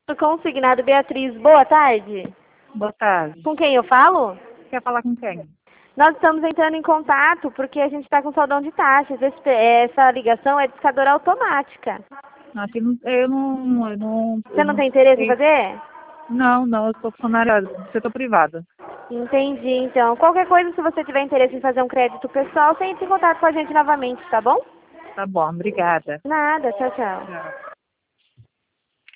Consignado Beatriz, boa tarde. Boa tarde. Com quem eu falo? Quer falar com quem? Nós estamos entrando em contato porque a gente está com saudão de taxas. Essa ligação é discadora automática. Aqui eu não. Você não tem interesse em fazer? Não, eu sou funcionária do setor privado. Entendi, então. Qualquer coisa, se você tiver interesse em fazer um crédito pessoal, você entra em contato com a gente novamente, tá bom? Tá bom, obrigada. Nada, tchau, tchau. Tchau.